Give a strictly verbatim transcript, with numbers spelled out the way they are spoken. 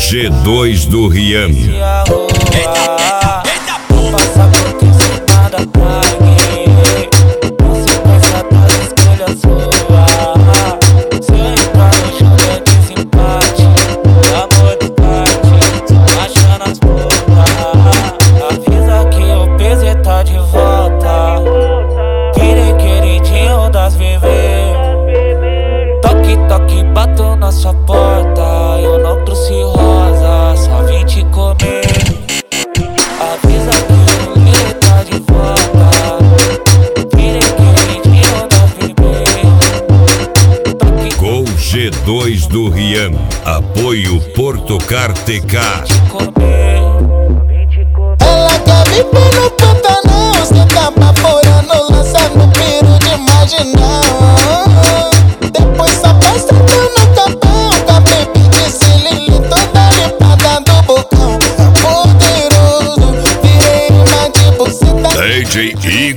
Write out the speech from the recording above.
G dois do Rian. Passa por cima da praia. Consequência das escolhas suas. Se eu entrar no jogo é desempate. Amor do parte, achando as putas. Avisa que o P Z tá de volta. Querer queridinho das bebês. Toque, toque, bato na sua porta. Eu não trouxe rosa, só vim te comer. Avisa que o Lili tá de volta. Querer queridinho das bebês. Com G dois do Rian. Apoio Portocar T K. Ela quer viver no Pantanal, se tá baforando, lançando piro de marginal. Depois só passa no capão, com a baby de Lili toda limpada do bocão. Tá poderoso, virei uma de buceta. D J